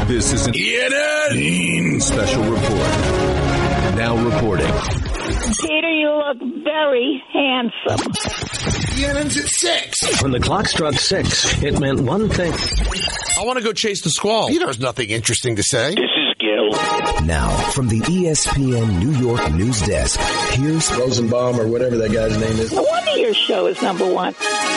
This is an ENN special report. Now reporting. Peter, you look very handsome. ENN's at 6. When the clock struck 6, it meant one thing. I want to go chase the squall. Peter has nothing interesting to say. This is Gil. Now, from the ESPN New York news desk, here's Rosenbaum or whatever that guy's name is. No wonder your show is number one.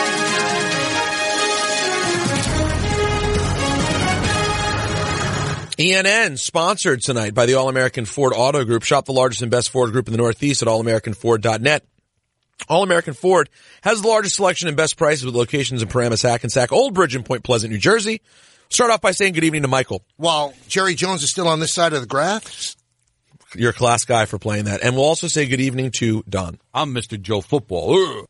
ENN sponsored tonight by the All-American Ford Auto Group. Shop the largest and best Ford group in the Northeast at allamericanford.net. All-American Ford has the largest selection and best prices with locations in Paramus, Hackensack, Old Bridge, and Point Pleasant, New Jersey. Start off by saying good evening to Michael. While Jerry Jones is still on this side of the graph. You're a class guy for playing that. And we'll also say good evening to Don. I'm Mr. Joe Football. Ugh.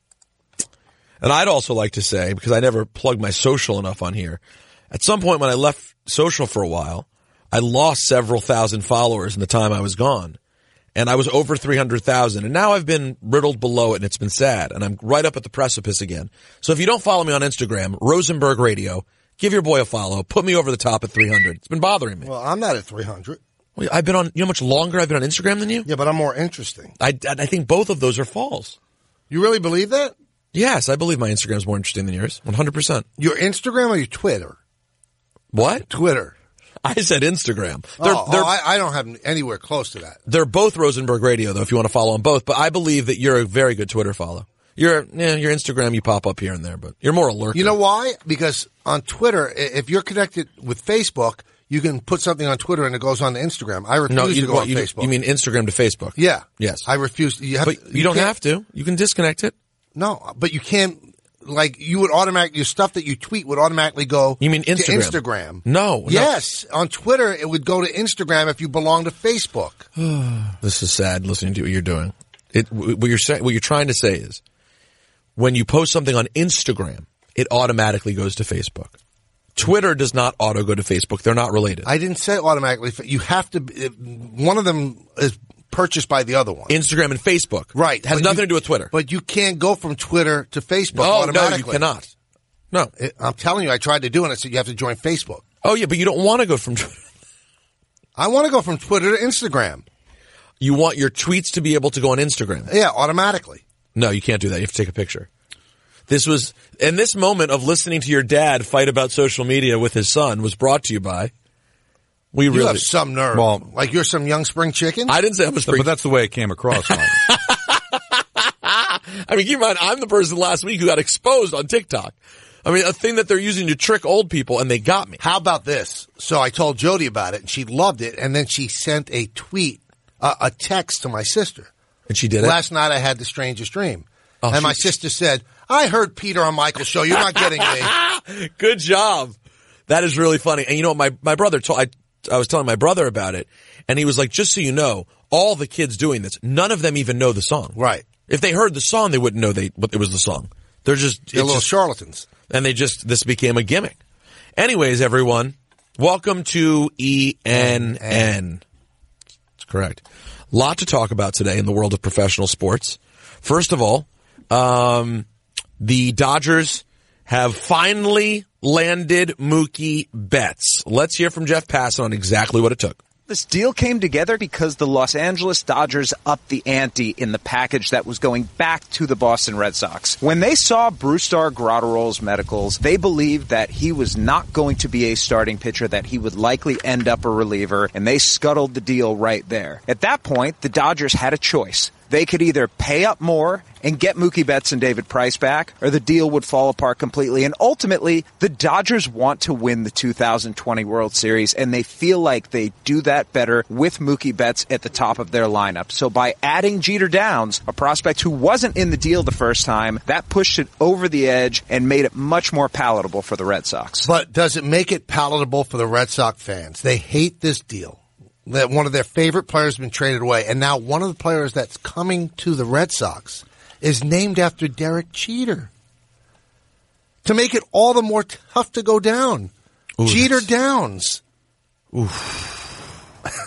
And I'd also like to say, because I never plugged my social enough on here, at some point when I left social for a while, I lost several thousand followers in the time I was gone. And I was over 300,000. And now I've been riddled below it, and it's been sad. And I'm right up at the precipice again. So if you don't follow me on Instagram, Rosenberg Radio, give your boy a follow. Put me over the top at 300. It's been bothering me. Well, I'm not at 300. Well, I've been on, you know how much longer I've been on Instagram than you? Yeah, but I'm more interesting. I think both of those are false. You really believe that? Yes, I believe my Instagram is more interesting than yours. 100%. Your Instagram or your Twitter? What? Twitter. I said Instagram. I don't have anywhere close to that. They're both Rosenberg Radio, though, if you want to follow them both. But I believe that you're a very good Twitter follow. Your Instagram, you pop up here and there, but you're more alert. You know why? Because on Twitter, if you're connected with Facebook, you can put something on Twitter and it goes on to Instagram. I refuse to go on Facebook. You mean Instagram to Facebook? Yeah. Yes. I refuse. But you don't have to. You can disconnect it. No, but you can't. Like, you would automatically, your stuff that you tweet would automatically go You mean Instagram? to Instagram. No. Yes. On Twitter, it would go to Instagram if you belong to Facebook. This is sad listening to what you're doing. What you're trying to say is, when you post something on Instagram, it automatically goes to Facebook. Twitter does not auto go to Facebook. They're not related. I didn't say automatically. You have to, one of them is purchased by the other one. Instagram and Facebook. Right. It has nothing to do with Twitter. But you can't go from Twitter to Facebook automatically. No, you cannot. No. I'm telling you, I tried to do it and I said you have to join Facebook. Oh, yeah, but you don't want to go from Twitter. I want to go from Twitter to Instagram. You want your tweets to be able to go on Instagram. Yeah, automatically. No, you can't do that. You have to take a picture. And this moment of listening to your dad fight about social media with his son was brought to you by... You have some nerve. Well, like you're some young spring chicken? I didn't say I'm a spring But that's the way it came across. I mean, keep in mind, I'm the person last week who got exposed on TikTok. I mean, a thing that they're using to trick old people, and they got me. How about this? So I told Jody about it, and she loved it, and then she sent a tweet, a text to my sister. And she did it? Last night I had the strangest dream. And my sister said, I heard Peter on Michael's show. You're not getting me. Good job. That is really funny. And you know, my brother I was telling my brother about it, and he was like, just so you know, all the kids doing this, none of them even know the song. Right. If they heard the song, they wouldn't know it was the song. They're little charlatans. And this became a gimmick. Anyways, everyone, welcome to ENN. That's correct. Lot to talk about today in the world of professional sports. First of all, the Dodgers have finally landed Mookie Betts. Let's hear from Jeff Passan on exactly what it took. This deal came together because the Los Angeles Dodgers upped the ante in the package that was going back to the Boston Red Sox. When they saw Brusdar Graterol's medicals, they believed that he was not going to be a starting pitcher, that he would likely end up a reliever, and they scuttled the deal right there. At that point, the Dodgers had a choice. They could either pay up more and get Mookie Betts and David Price back, or the deal would fall apart completely. And ultimately, the Dodgers want to win the 2020 World Series, and they feel like they do that better with Mookie Betts at the top of their lineup. So by adding Jeter Downs, a prospect who wasn't in the deal the first time, that pushed it over the edge and made it much more palatable for the Red Sox. But does it make it palatable for the Red Sox fans? They hate this deal. That one of their favorite players has been traded away, and now one of the players that's coming to the Red Sox is named after Derek Jeter. To make it all the more tough to go down. Ooh, Jeter Downs. Oof.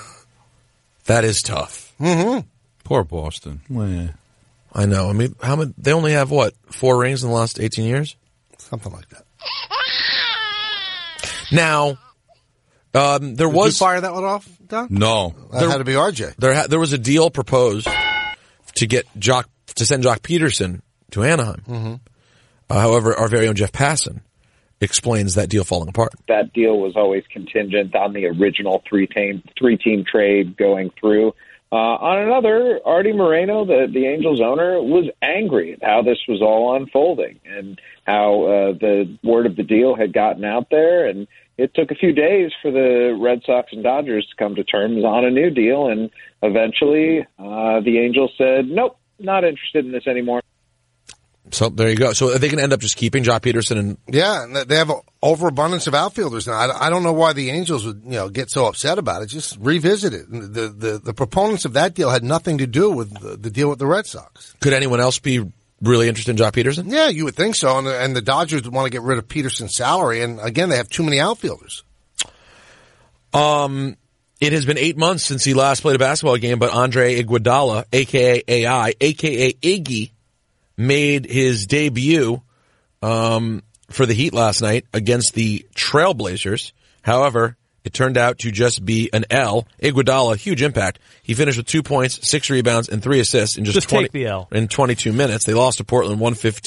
That is tough. Mm-hmm. Poor Boston. Well, I know. I mean, they only have, 4 rings in the last 18 years? Something like that. Now, There was Did you fire that one off, Don? No. That had to be RJ. There was a deal proposed to send Jock Peterson to Anaheim. Mm-hmm. However, our very own Jeff Passan explains that deal falling apart. That deal was always contingent on the original three-team trade going through. On another, Artie Moreno, the Angels owner, was angry at how this was all unfolding and how the word of the deal had gotten out there. And it took a few days for the Red Sox and Dodgers to come to terms on a new deal. And eventually the Angels said, nope, not interested in this anymore. So there you go. So they can end up just keeping Jock Peterson. And Yeah, they have an overabundance of outfielders now. I don't know why the Angels would get so upset about it. Just revisit it. The proponents of that deal had nothing to do with the deal with the Red Sox. Could anyone else be really interested in Jock Peterson? Yeah, you would think so. And the Dodgers would want to get rid of Peterson's salary. And again, they have too many outfielders. It has been 8 months since he last played a basketball game, but Andre Iguodala, a.k.a. AI, a.k.a. Iggy, made his debut for the Heat last night against the Trailblazers. However, it turned out to just be an L. Iguodala, huge impact. He finished with 2 points, 6 rebounds, and 3 assists in just take the L. In 22 minutes. They lost to Portland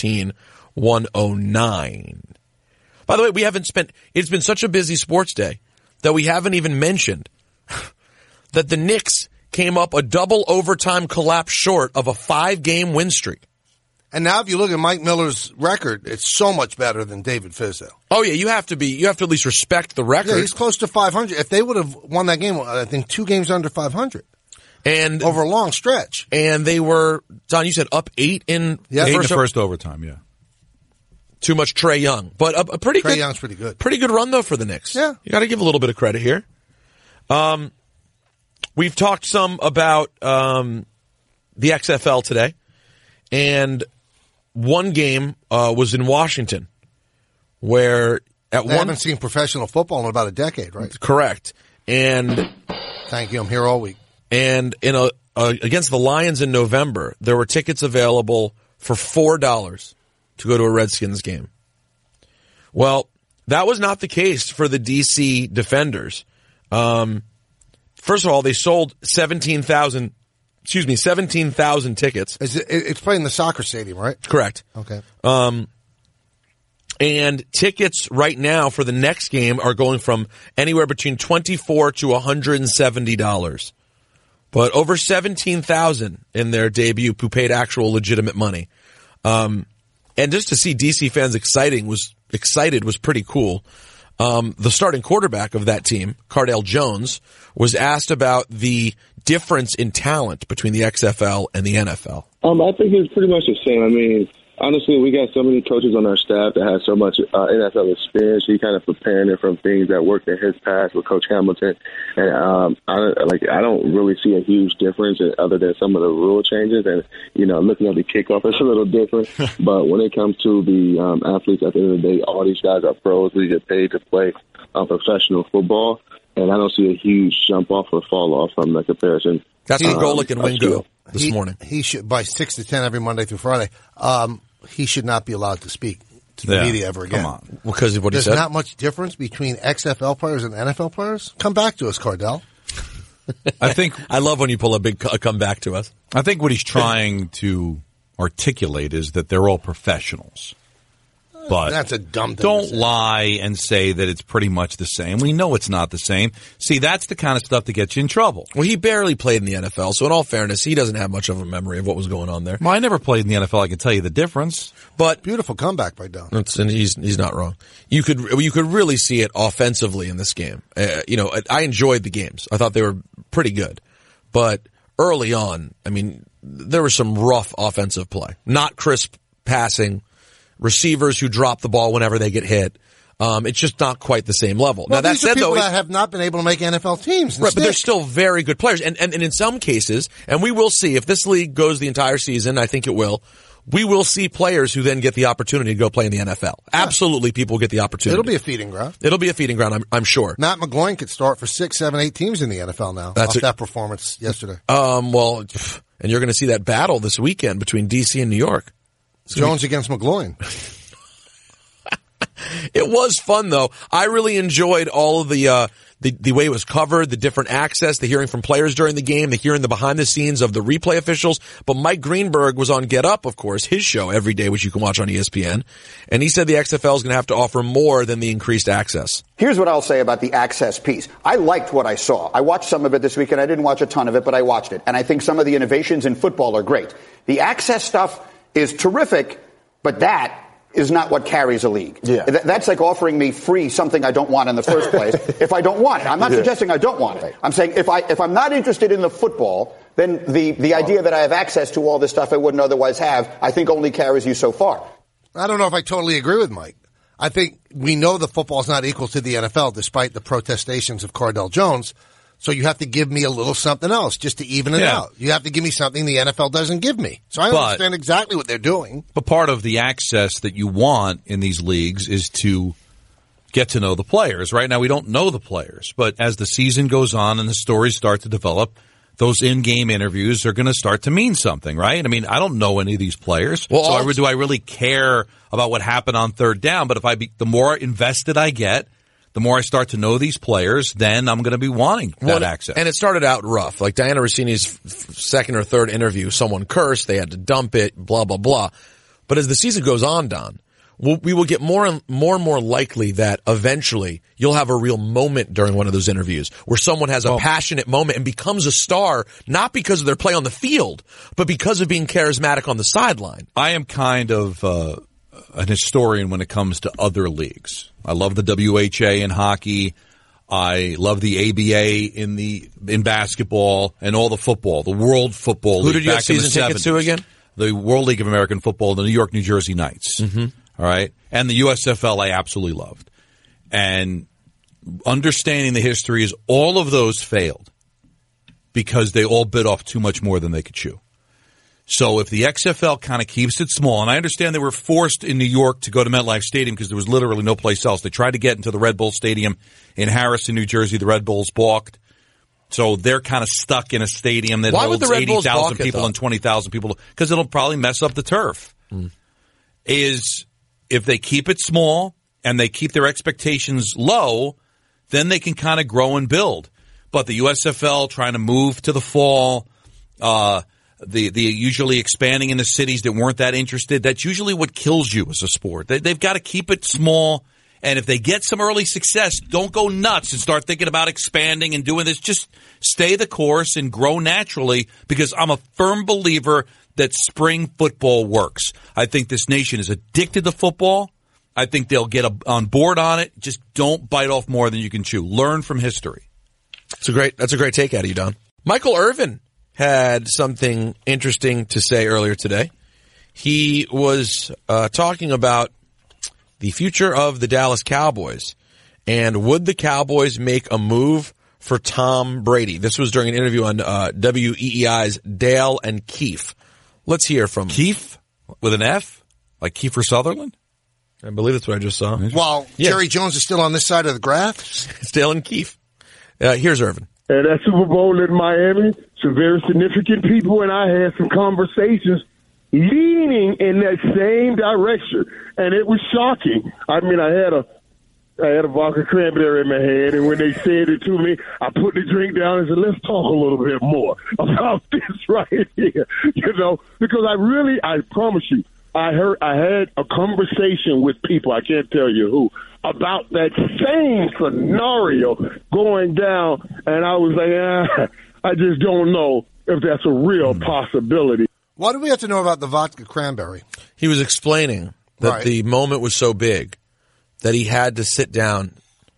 115-109. By the way, it's been such a busy sports day that we haven't even mentioned that the Knicks came up a double overtime collapse short of a 5-game win streak. And now if you look at Mike Miller's record, it's so much better than David Fizdale. Oh yeah, you have to at least respect the record. Yeah, he's close to 500. If they would have won that game, I think 2 games under 500. And over a long stretch. And they were, Don, you said up 8 in the first overtime, yeah. Too much Trae Young. But a pretty good. Trae Young's pretty good. Pretty good run though for the Knicks. Yeah. You gotta give a little bit of credit here. We've talked some about the XFL today, and one game was in Washington, where I haven't seen professional football in about a decade, right? Correct. And thank you, I'm here all week. And in against the Lions in November, there were tickets available for $4 to go to a Redskins game. Well, that was not the case for the DC Defenders. First of all, they sold 17,000 tickets. It's playing in the soccer stadium, right? Correct. Okay. And tickets right now for the next game are going from anywhere between $24 to $170. But over 17,000 in their debut who paid actual legitimate money. And just to see DC fans excited was pretty cool. The starting quarterback of that team, Cardale Jones, was asked about the difference in talent between the XFL and the NFL. I think it's pretty much the same. I mean, honestly, we got so many coaches on our staff that have so much NFL experience. He kind of preparing it from things that worked in his past with Coach Hamilton. And I don't really see a huge difference other than some of the rule changes. And, looking at the kickoff, it's a little different. But when it comes to the athletes, at the end of the day, all these guys are pros. We get paid to play professional football. And I don't see a huge jump off or fall off from the comparison. That's what Golick and Wingo this morning. He should, by 6 to 10 every Monday through Friday, he should not be allowed to speak to the media ever again. Come on. Because of what he said? There's not much difference between XFL players and NFL players. Come back to us, Cardell. I love when you pull a come back to us. I think what he's trying to articulate is that they're all professionals. But that's a dumb thing. Don't lie and say that it's pretty much the same. We know it's not the same. See, that's the kind of stuff that gets you in trouble. Well, he barely played in the NFL, so in all fairness, he doesn't have much of a memory of what was going on there. Well, I never played in the NFL. I can tell you the difference. But beautiful comeback by Don. And he's not wrong. You could really see it offensively in this game. I enjoyed the games. I thought they were pretty good. But early on, I mean, there was some rough offensive play. Not crisp passing. Receivers who drop the ball whenever they get hit. It's just not quite the same level. Well, now, that these are said, people though, that have not been able to make NFL teams. Right, but they're still very good players. And in some cases, and we will see, if this league goes the entire season, I think it will, we will see players who then get the opportunity to go play in the NFL. Yeah. Absolutely, people get the opportunity. It'll be a feeding ground. It'll be a feeding ground, I'm sure. Matt McGloin could start for 6, 7, 8 teams in the NFL now off that performance yesterday. Well, and you're going to see that battle this weekend between DC and New York. Jones against McGloin. It was fun, though. I really enjoyed all of the the way it was covered, the different access, the hearing from players during the game, the hearing the behind the scenes of the replay officials. But Mike Greenberg was on Get Up, of course, his show every day, which you can watch on ESPN. And he said the XFL is going to have to offer more than the increased access. Here's what I'll say about the access piece. I liked what I saw. I watched some of it this weekend. I didn't watch a ton of it, but I watched it. And I think some of the innovations in football are great. The access stuff is terrific, but that is not what carries a league. Yeah. That's like offering me free something I don't want in the first place if I don't want it. I'm not suggesting I don't want it. I'm saying if I'm not interested in the football, then the idea that I have access to all this stuff I wouldn't otherwise have, I think only carries you so far. I don't know if I totally agree with Mike. I think we know the football's not equal to the NFL despite the protestations of Cardell Jones. So you have to give me a little something else just to even it out. You have to give me something the NFL doesn't give me. So I understand exactly what they're doing. But part of the access that you want in these leagues is to get to know the players. Right now we don't know the players. But as the season goes on and the stories start to develop, those in-game interviews are going to start to mean something, right? I mean, I don't know any of these players. Well, so do I really care about what happened on third down? But if the more invested I get, the more I start to know these players, then I'm going to be wanting that access. And it started out rough. Like Diana Rossini's second or third interview, someone cursed, they had to dump it, blah, blah, blah. But as the season goes on, Don, we will get more and more likely that eventually you'll have a real moment during one of those interviews where someone has a passionate moment and becomes a star, not because of their play on the field, but because of being charismatic on the sideline. I am kind of an historian when it comes to other leagues. I love the WHA in hockey. I love the ABA in basketball and all the football, the World Football League. Who did you have season tickets to again? The World League of American Football, the New York, New Jersey Knights. Mm-hmm. All right. And the USFL I absolutely loved. And understanding the history is all of those failed because they all bit off too much more than they could chew. So if the XFL kind of keeps it small, and I understand they were forced in New York to go to MetLife Stadium because there was literally no place else. They tried to get into the Red Bull Stadium in Harrison, New Jersey. The Red Bulls balked. So they're kind of stuck in a stadium that holds 80,000 people and 20,000 people because it'll probably mess up the turf. Is if they keep it small and they keep their expectations low, then they can kind of grow and build. But the USFL trying to move to the fall, the usually expanding into cities that weren't that interested, that's usually what kills you as a sport. They've got to keep it small, and if they get some early success, don't go nuts and start thinking about expanding and doing this. Just stay the course and grow naturally, because I'm a firm believer that spring football works. I think this nation is addicted to football. I think they'll get on board on it. Just don't bite off more than you can chew. Learn from history. That's a great take out of you, Don. Michael Irvin had something interesting to say earlier today. He was talking about the future of the Dallas Cowboys and would the Cowboys make a move for Tom Brady. This was during an interview on WEEI's Dale and Keefe. Let's hear from Keefe with an F, like Kiefer Sutherland. I believe that's what I just saw. While Jerry Jones is still on this side of the graph, it's Dale and Keefe. Here's Irvin. At that Super Bowl in Miami, some very significant people and I had some conversations leaning in that same direction, and it was shocking. I mean, I had a vodka cranberry in my hand, and when they said it to me, I put the drink down and said, let's talk a little bit more about this right here, because I promise you, I had a conversation with people, I can't tell you who, about that same scenario going down, and I was like, I just don't know if that's a real possibility. Why do we have to know about the vodka cranberry? He was explaining that the moment was so big that he had to set down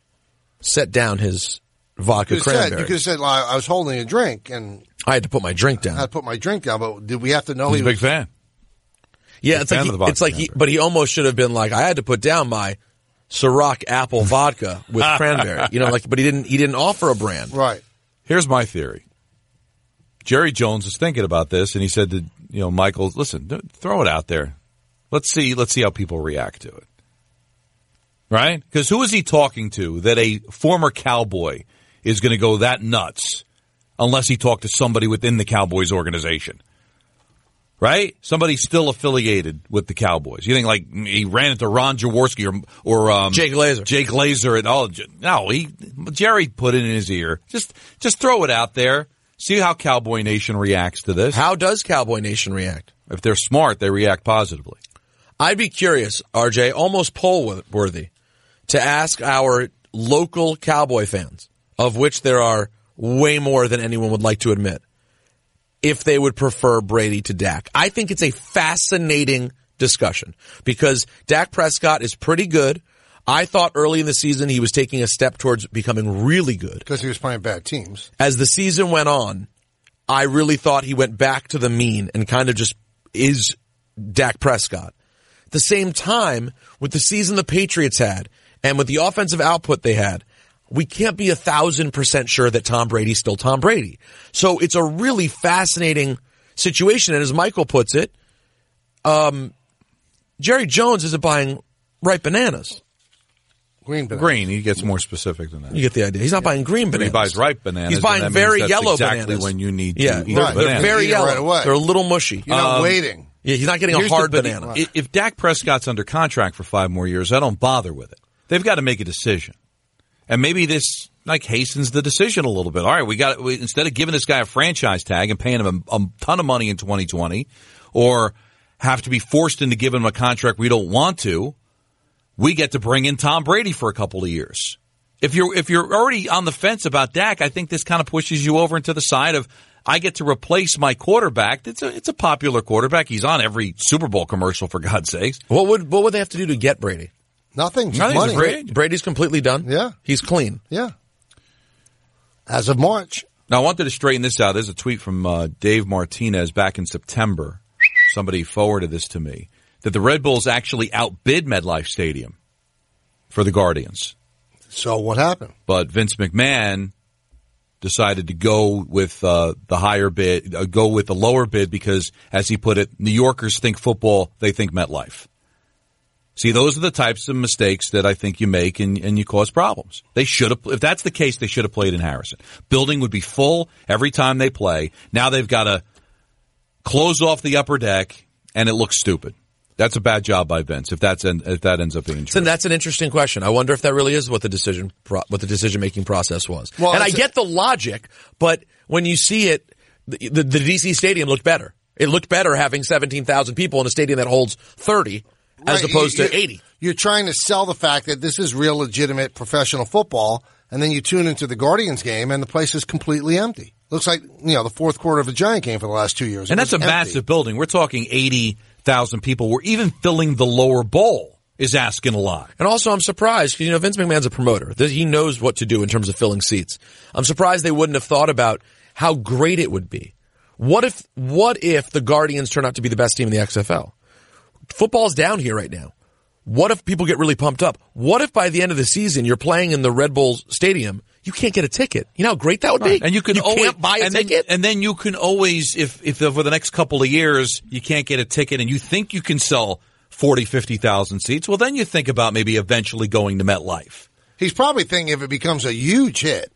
his vodka cranberry. You could have said, well, I was holding a drink, and I had to put my drink down. I had to put my drink down, but did we have to know He's a big fan? Yeah, but he almost should have been like, I had to put down my Ciroc apple vodka with cranberry. But he didn't offer a brand. Right. Here's my theory. Jerry Jones was thinking about this, and he said to Michael, listen, throw it out there. Let's see how people react to it. Right? Because who is he talking to that a former Cowboy is going to go that nuts unless he talked to somebody within the Cowboys organization? right? Somebody's still affiliated with the Cowboys. You think like he ran into Ron Jaworski or Jay Glazer. Jay Glazer and all. No, Jerry put it in his ear. Just throw it out there. See how Cowboy Nation reacts to this. How does Cowboy Nation react? If they're smart, they react positively. I'd be curious, RJ, almost poll-worthy, to ask our local Cowboy fans, of which there are way more than anyone would like to admit, if they would prefer Brady to Dak. I think it's a fascinating discussion because Dak Prescott is pretty good. I thought early in the season he was taking a step towards becoming really good. Because he was playing bad teams. As the season went on, I really thought he went back to the mean and kind of just is Dak Prescott. At the same time, with the season the Patriots had and with the offensive output they had, we can't be 1,000% sure that Tom Brady's still Tom Brady. So it's a really fascinating situation. And as Michael puts it, Jerry Jones isn't buying ripe bananas. Green bananas. Green. He gets more specific than that. You get the idea. He's not buying green bananas. He buys ripe bananas. He's buying very yellow exactly bananas. When you need to eat they're bananas. very yellow. Right away. They're a little mushy. You're not waiting. Yeah, he's not getting a hard banana. If Dak Prescott's under contract for 5 more years, I don't bother with it. They've got to make a decision. And maybe this hastens the decision a little bit. All right, instead of giving this guy a franchise tag and paying him a ton of money in 2020 or have to be forced into giving him a contract we don't want to, we get to bring in Tom Brady for a couple of years. If you're already on the fence about Dak, I think this kind of pushes you over into the side of I get to replace my quarterback. It's a popular quarterback. He's on every Super Bowl commercial, for God's sakes. What would they have to do to get Brady? Nothing. Just money. Brady's completely done. Yeah. He's clean. Yeah. As of March. Now, I wanted to straighten this out. There's a tweet from Dave Martinez back in September. Somebody forwarded this to me. That the Red Bulls actually outbid MetLife Stadium for the Guardians. So what happened? But Vince McMahon decided to go with the higher bid, go with the lower bid because, as he put it, New Yorkers think football, they think MetLife. See, those are the types of mistakes that I think you make and you cause problems. They should have, if that's the case, they should have played in Harrison. Building would be full every time they play. Now they've got to close off the upper deck, and it looks stupid. That's a bad job by Vince if that ends up being true. So that's an interesting question. I wonder if that really is what the decision making process was. Well, and I get the logic, but when you see it, the DC stadium looked better. It looked better having 17,000 people in a stadium that holds 30 as opposed to 80. You're trying to sell the fact that this is real, legitimate professional football, and then you tune into the Guardians game, and the place is completely empty. Looks like the fourth quarter of a Giant game for the last 2 years. And that's a massive building. We're talking 80,000 people. We're even filling the lower bowl is asking a lot. And also, I'm surprised because Vince McMahon's a promoter. He knows what to do in terms of filling seats. I'm surprised they wouldn't have thought about how great it would be. What if the Guardians turn out to be the best team in the XFL? Football's down here right now. What if people get really pumped up? What if by the end of the season you're playing in the Red Bull Stadium, you can't get a ticket? You know how great that would be? And you can't buy a ticket? And then you can always, if over the next couple of years you can't get a ticket and you think you can sell 40, 50,000 seats, well then you think about maybe eventually going to MetLife. He's probably thinking if it becomes a huge hit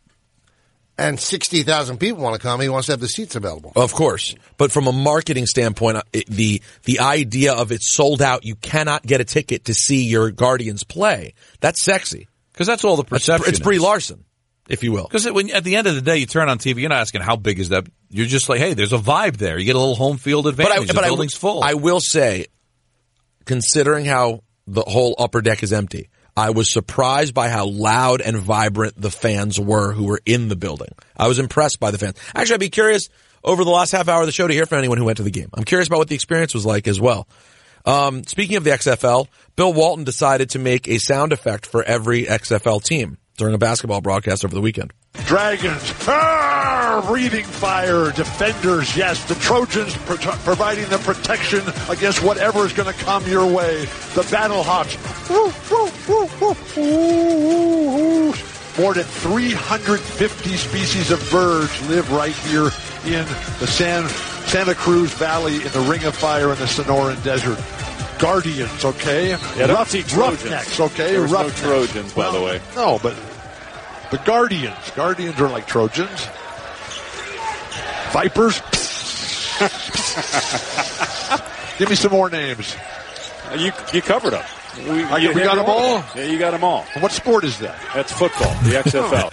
and 60,000 people want to come, he wants to have the seats available. Of course. But from a marketing standpoint, the idea of it's sold out, you cannot get a ticket to see your Guardians play, that's sexy. Because that's all the perception It's Brie Larson, if you will. Because at the end of the day, you turn on TV, you're not asking how big is that. You're just like, hey, there's a vibe there. You get a little home field advantage. The building's full. I will say, considering how the whole upper deck is empty, I was surprised by how loud and vibrant the fans were who were in the building. I was impressed by the fans. Actually, I'd be curious over the last half hour of the show to hear from anyone who went to the game. I'm curious about what the experience was like as well. Speaking of the XFL, Bill Walton decided to make a sound effect for every XFL team during a basketball broadcast over the weekend. Dragons, breathing fire. Defenders, yes. The Trojans providing the protection against whatever is going to come your way. The Battle Hawks. More than 350 species of birds live right here in the Santa Cruz Valley in the Ring of Fire in the Sonoran Desert. Guardians, okay? Yeah, Roughnecks, okay? There's no Trojans, by the way. No, but the Guardians are like Trojans. Vipers. Give me some more names. You covered them. We got them all? Yeah, you got them all. What sport is that? That's football, the XFL.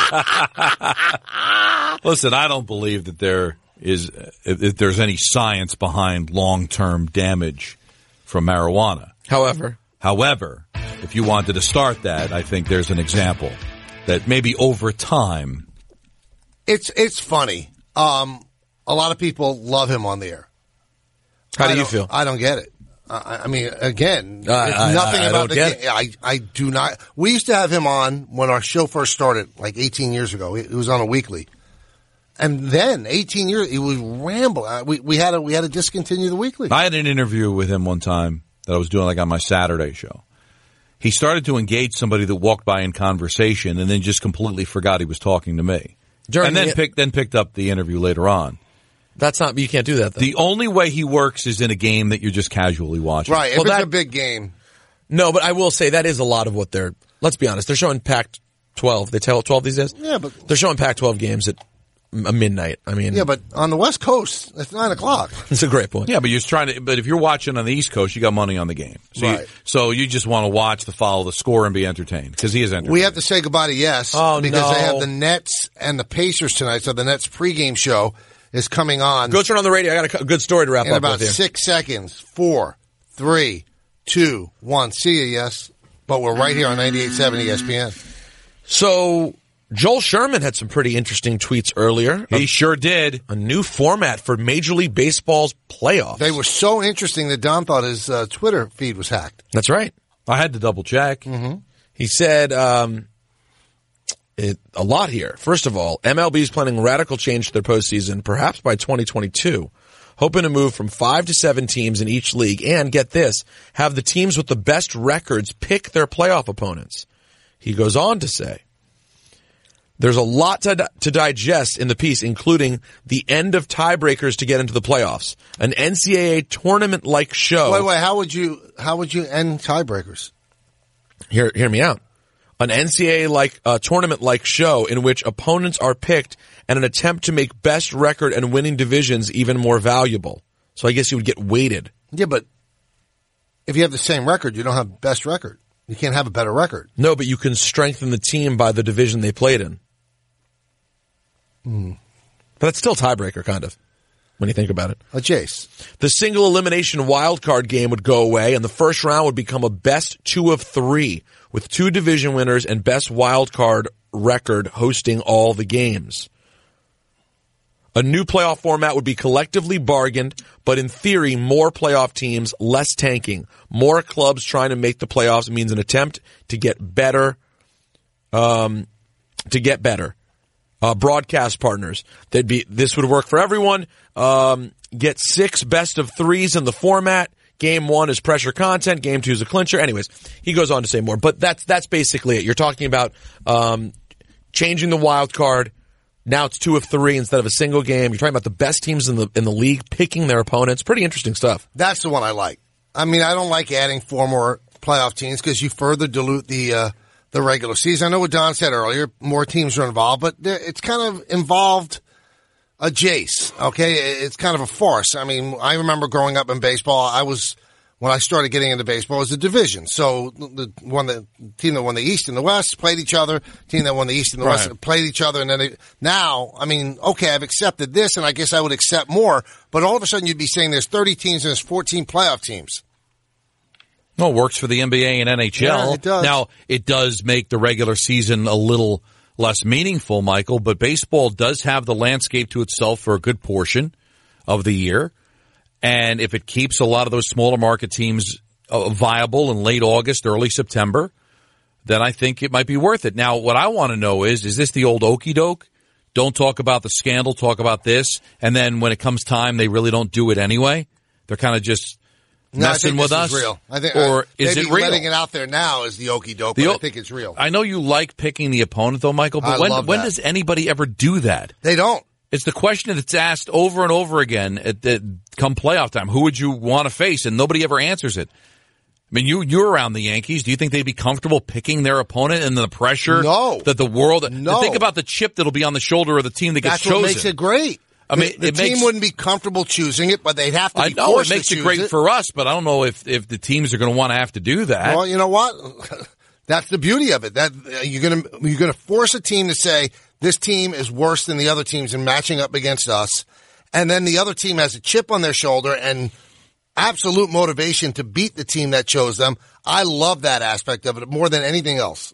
Listen, I don't believe that if there's any science behind long-term damage from marijuana. However, if you wanted to start that, I think there's an example that maybe over time. It's funny. A lot of people love him on the air. How do you feel? I don't get it. I mean, again, it's nothing about the game. I do not. We used to have him on when our show first started, like 18 years ago. It was on a weekly. And then 18 years, he was rambling. We had to discontinue the weekly. I had an interview with him one time that I was doing like on my Saturday show. He started to engage somebody that walked by in conversation and then just completely forgot he was talking to me. Picked up the interview later on. That's not, you can't do that though. The only way he works is in a game that you're just casually watching. Right, if it's a big game. No, but I will say that is a lot of what let's be honest, they're showing Pac-12. They tell 12 these days? Yeah, but they're showing Pac-12 games at midnight. I mean, yeah, but on the West Coast, it's 9:00. That's a great point. Yeah, but if you're watching on the East Coast, you got money on the game. So right. You just want to watch follow the score and be entertained because he is entertained. We have to say goodbye to Yes because they have the Nets and the Pacers tonight. So the Nets pregame show is coming on. Go turn on the radio. I got a good story to wrap in up about with you. 6 seconds. 4, 3, 2, 1. See you, Yes. But we're right here on 98.7 ESPN. So Joel Sherman had some pretty interesting tweets earlier. He sure did. A new format for Major League Baseball's playoffs. They were so interesting that Don thought his Twitter feed was hacked. That's right. I had to double check. Mm-hmm. He said a lot here. First of all, MLB is planning radical change to their postseason, perhaps by 2022, hoping to move from 5 to 7 teams in each league and, get this, have the teams with the best records pick their playoff opponents. He goes on to say, there's a lot to digest in the piece, including the end of tiebreakers to get into the playoffs, an NCAA tournament-like show. Wait, how would you end tiebreakers? Hear me out. An NCAA tournament-like show in which opponents are picked and an attempt to make best record and winning divisions even more valuable. So I guess you would get weighted. Yeah, but if you have the same record, you don't have best record. You can't have a better record. No, but you can strengthen the team by the division they played in. But it's still tiebreaker, kind of, when you think about it. Jace. The single elimination wild card game would go away, and the first round would become a best 2 of 3, with 2 division winners and best wild card record hosting all the games. A new playoff format would be collectively bargained, but in theory, more playoff teams, less tanking. More clubs trying to make the playoffs means an attempt to get better. Broadcast partners. This would work for everyone. Get 6 best of 3s in the format. Game 1 is pressure content. Game 2 is a clincher. Anyways, he goes on to say more, but that's basically it. You're talking about changing the wild card. Now it's 2 of 3 instead of a single game. You're talking about the best teams in the league picking their opponents. Pretty interesting stuff. That's the one I like. I mean, I don't like adding 4 more playoff teams because you further dilute the regular season. I know what Don said earlier. More teams are involved, but it's kind of involved a Jace. Okay, it's kind of a farce. I mean, I remember growing up in baseball. When I started getting into baseball, it was a division. So the team that won the East and the West played each other. Team that won the East and the West played each other. And then I've accepted this, and I guess I would accept more. But all of a sudden, you'd be saying there's 30 teams and there's 14 playoff teams. No, it works for the NBA and NHL. Yeah, it does. Now, it does make the regular season a little less meaningful, Michael, but baseball does have the landscape to itself for a good portion of the year. And if it keeps a lot of those smaller market teams viable in late August, early September, then I think it might be worth it. Now, what I want to know is this the old okie doke? Don't talk about the scandal, talk about this. And then when it comes time, they really don't do it anyway? They're kind of just messing with us? Is real. I think, or is it real? Letting it out there now is the okie doke, but I think it's real. I know you like picking the opponent, though, Michael, but when does anybody ever do that? They don't. It's the question that's asked over and over again come playoff time. Who would you want to face? And nobody ever answers it. I mean, you're around the Yankees. Do you think they'd be comfortable picking their opponent and the pressure that the world... No. Think about the chip that'll be on the shoulder of the team that gets chosen. That's what makes it great. I mean, the team wouldn't be comfortable choosing it, but they'd have to be I know forced it makes to it choose great for us, but I don't know if the teams are going to want to have to do that. Well, you know what? That's the beauty of it. That you're gonna force a team to say this team is worse than the other teams in matching up against us, and then the other team has a chip on their shoulder and absolute motivation to beat the team that chose them. I love that aspect of it more than anything else.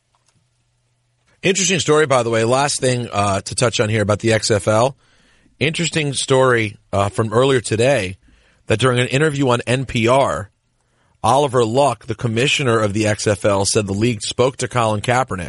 Interesting story, by the way. Last thing to touch on here about the XFL. Interesting story from earlier today that during an interview on NPR, Oliver Luck, the commissioner of the XFL, said the league spoke to Colin Kaepernick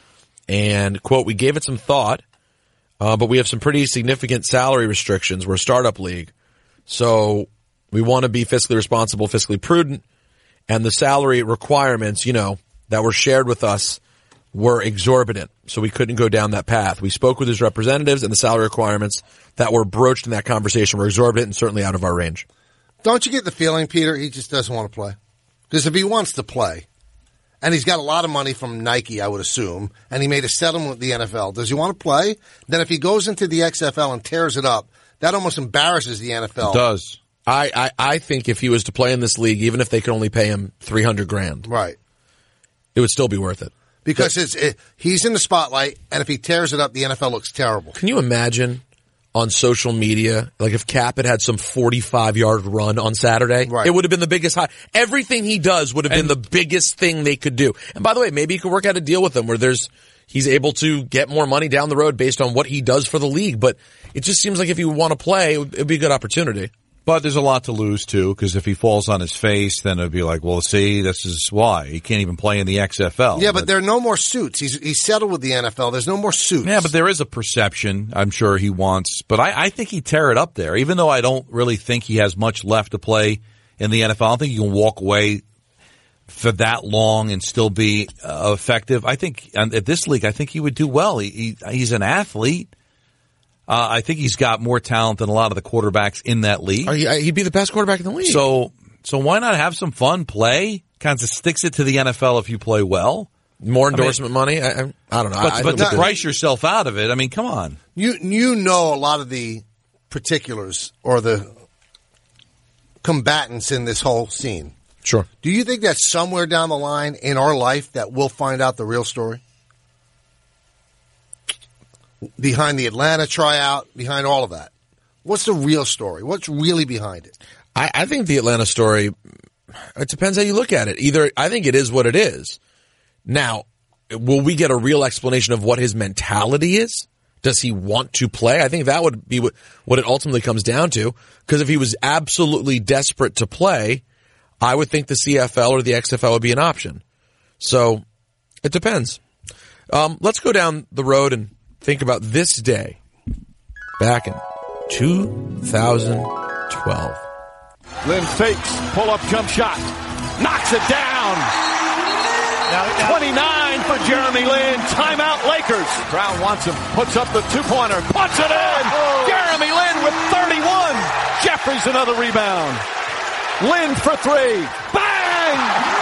and, quote, we gave it some thought, but we have some pretty significant salary restrictions. We're a startup league. So we want to be fiscally responsible, fiscally prudent, and the salary requirements, that were shared with us were exorbitant, so we couldn't go down that path. We spoke with his representatives, and the salary requirements that were broached in that conversation were exorbitant and certainly out of our range. Don't you get the feeling, Peter, he just doesn't want to play? Because if he wants to play, and he's got a lot of money from Nike, I would assume, and he made a settlement with the NFL, does he want to play? Then if he goes into the XFL and tears it up, that almost embarrasses the NFL. It does. I think if he was to play in this league, even if they could only pay him $300,000, right, it would still be worth it. Because he's in the spotlight, and if he tears it up, the NFL looks terrible. Can you imagine on social media, like if Cap had some 45-yard run on Saturday? Right. It would have been the biggest high. Everything he does would have been the biggest thing they could do. And by the way, maybe he could work out a deal with them where he's able to get more money down the road based on what he does for the league. But it just seems like if you want to play, it would be a good opportunity. But there's a lot to lose, too, because if he falls on his face, then it'd be like, well, see, this is why. He can't even play in the XFL. Yeah, but there are no more suits. He's settled with the NFL. There's no more suits. Yeah, but there is a perception I'm sure he wants. But I think he'd tear it up there, even though I don't really think he has much left to play in the NFL. I don't think you can walk away for that long and still be effective. I think at this league, I think he would do well. He's an athlete. I think he's got more talent than a lot of the quarterbacks in that league. He'd be the best quarterback in the league. So why not have some fun, play? Kind of sticks it to the NFL if you play well. More endorsement money? I don't know. But to price yourself out of it, I mean, come on. You know a lot of the particulars or the combatants in this whole scene. Sure. Do you think that somewhere down the line in our life that we'll find out the real story? Behind the Atlanta tryout, behind all of that. What's the real story? What's really behind it? I think the Atlanta story, it depends how you look at it. I think it is what it is. Now, will we get a real explanation of what his mentality is? Does he want to play? I think that would be what it ultimately comes down to. Because if he was absolutely desperate to play, I would think the CFL or the XFL would be an option. So, it depends. Let's go down the road and think about this day back in 2012. Lynn fakes, pull-up jump shot, knocks it down. 29 for Jeremy Lin. Timeout Lakers. Brown wants him, puts up the two-pointer, puts it in. Jeremy Lin with 31. Jeffries another rebound. Lin for three. Bang!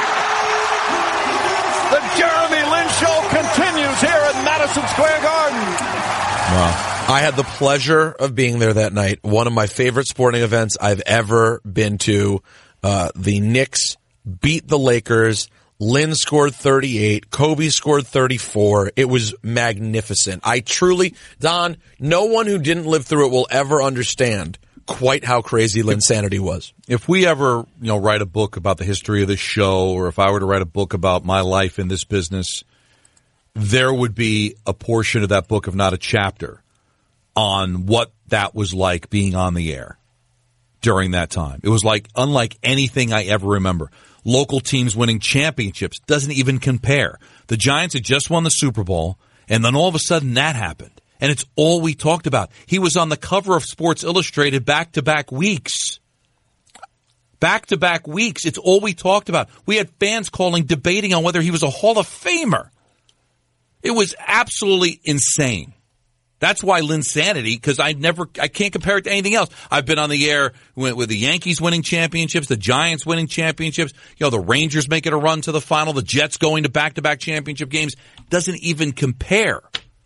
The Jeremy Lin show continues here at Madison Square Garden. Wow. I had the pleasure of being there that night. One of my favorite sporting events I've ever been to. The Knicks beat the Lakers. Lin scored 38. Kobe scored 34. It was magnificent. Don, no one who didn't live through it will ever understand quite how crazy Linsanity was. If we ever, write a book about the history of this show, or if I were to write a book about my life in this business, there would be a portion of that book, if not a chapter, on what that was like being on the air during that time. It was unlike anything I ever remember. Local teams winning championships doesn't even compare. The Giants had just won the Super Bowl, and then all of a sudden that happened. And it's all we talked about. He was on the cover of Sports Illustrated back-to-back weeks. Back-to-back weeks. It's all we talked about. We had fans calling, debating on whether he was a Hall of Famer. It was absolutely insane. That's why Linsanity, because I can't compare it to anything else. I've been on the air with the Yankees winning championships, the Giants winning championships, the Rangers making a run to the final, the Jets going to back-to-back championship games. Doesn't even compare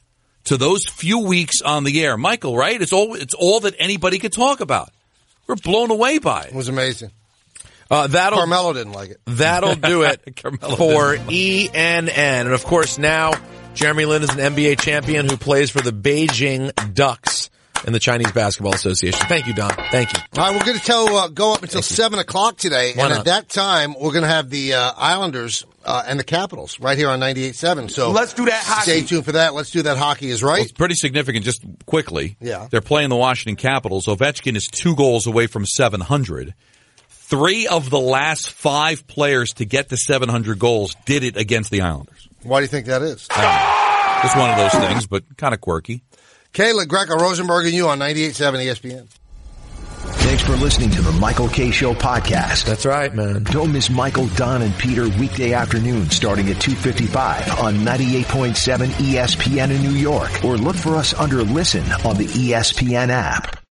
to those few weeks on the air. Michael, right? It's all that anybody could talk about. We're blown away by it. It was amazing. Carmelo didn't like it. That'll do it for ENN. And of course now, Jeremy Lin is an NBA champion who plays for the Beijing Ducks in the Chinese Basketball Association. Thank you, Don. Thank you. All right, we're going to go up until 7 o'clock today. Why and not? At that time, we're going to have the Islanders and the Capitals right here on 98.7. So let's do that hockey. Stay tuned for that. Let's do that hockey is right. Well, it's pretty significant, just quickly. Yeah. They're playing the Washington Capitals. Ovechkin is 2 goals away from 700. 3 of the last 5 players to get to 700 goals did it against the Islanders. Why do you think that is? I don't know. Just one of those things, but kind of quirky. Kayla, Greco, Rosenberg, and you on 98.7 ESPN. Thanks for listening to the Michael K. Show podcast. That's right, man. Don't miss Michael, Don, and Peter weekday afternoon starting at 2:55 on 98.7 ESPN in New York. Or look for us under Listen on the ESPN app.